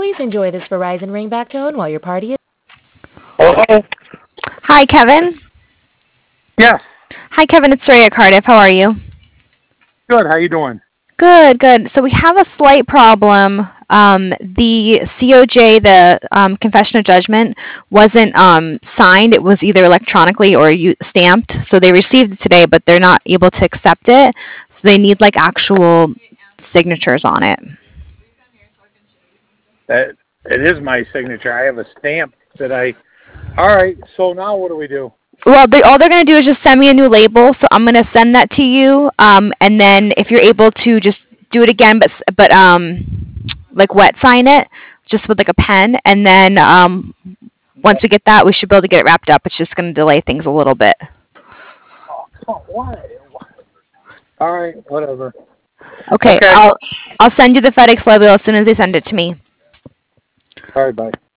Please enjoy this Verizon ringback tone while your party is... Hello? Hi, Kevin. Yes. Hi, Kevin. It's Ray at Cardiff. How are you? Good. How you doing? Good, good. So we have a slight problem. The COJ, the confession of judgment, wasn't signed. It was either electronically or stamped. So they received it today, but they're not able to accept it. So they need like actual signatures on it. That it is my signature. I have a stamp that I. All right. So now what do we do? Well, all they're going to do is just send me a new label. So I'm going to send that to you. And then if you're able to just do it again, but like wet sign it just with like a pen. And then once we get that, we should be able to get it wrapped up. It's just going to delay things a little bit. Oh, why? All right. Whatever. Okay. I'll send you the FedEx label as soon as they send it to me. All right. Bye.